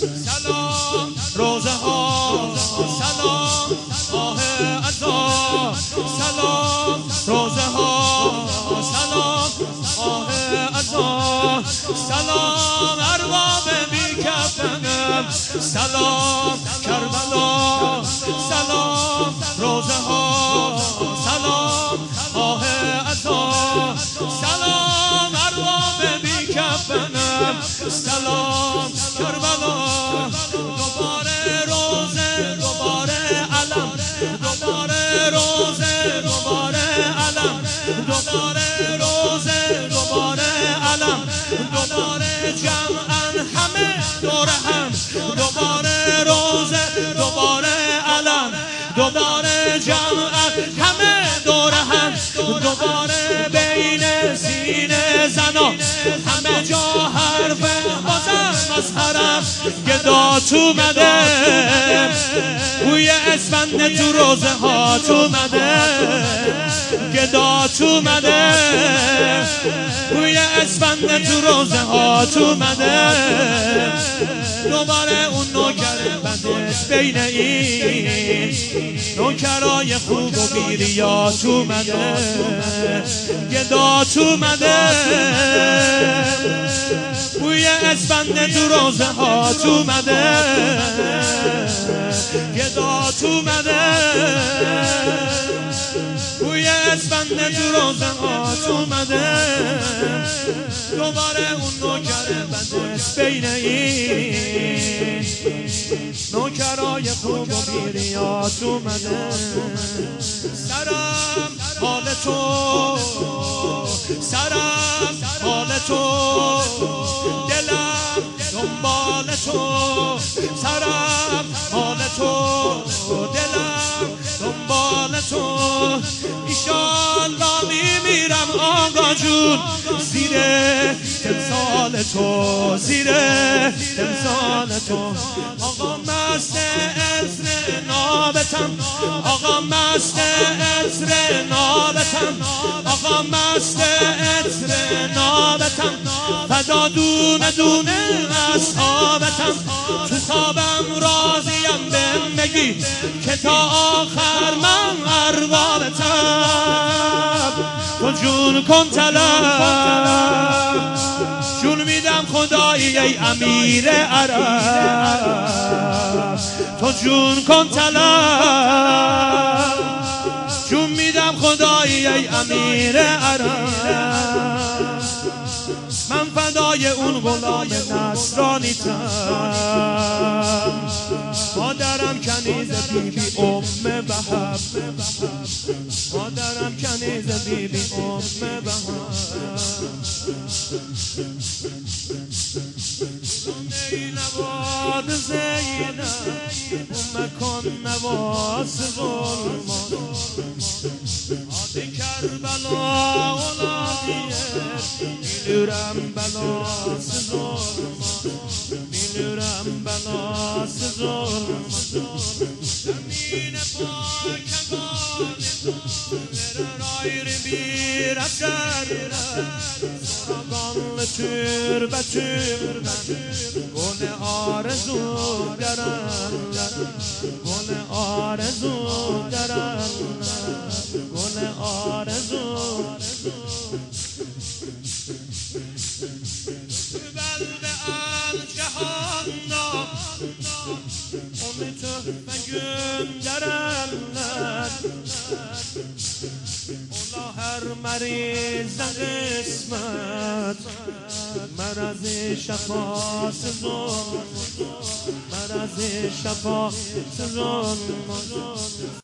سلام روزه ها، سلام ماه عزا، سلام روزه ها، سلام ماه عزا، سلام ارباب بی کفنم، سلام کربلا، سلام روزه ها، سلام ماه عزا، سلام ارباب بی کفنم، سلام کربلا. دوباره روزه، دوباره علم، دوباره روزه، دوباره علم، دوباره روزه، دوباره علم، دوباره جمعن همه دور هم، دوباره روزه، دوباره علم، دوباره جمعن همه دور هم، دوباره بین سینه زنا همه جا حرف بازم از حرم گدا تو مده، بوی اسفند تو روزه ها تو مده، گدا تو مده، بوی اسفند تو روزه ها تو مده. دوباره اون نوکر بدش بین این نوکرای خوب و بیریا تو مده، گدا تو مده، بوی اسفند تو روزه ها تو مده، گدا تو مده، بوی اسفند تو روزه ها تو مده. دوباره اون نوکر بدش بین این نوکرای خوب و بیریا تو مده. سرم حال تو، سرم حال تو، دلم دنبال تو، سرم حال تو، دلم دنبال تو. ایشالله میمیرم آقا جون زیر تمثال تو، زیر تمثال تو. آقا مست عطر نابتم، آقا مست عطر نابتم، آقا مست عطر نابتم، فدا دونه دونه اصحابتم. تو خوابم راضیم بهم بگی که تا آخر من اربابتم. تو جون کن طلب، جون میدم خدایی ای امیر عرب. تو جون کن طلب، جون میدم خدایی ای امیر عرب. من فدای اون غلام نصرانی تم، مادرم کنیز بیبی ام بهب، مادرم کنیز بیبی ام بهب. ای نواد زینب مکان نواز ظلمان، آدی کربلا اولادیه میلورم بلاس ظلمان، میلورم بلاس ظلمان. زمین پاکبان رایری بیرفتر سراغان تür به تür گل آرزو درن، گل آرزو درن، گل آرزو. بلد الجهان onu töhfe gönderenler, ola her merize kısmet, merazi şefasız olmaz, merazi şefasız olmaz.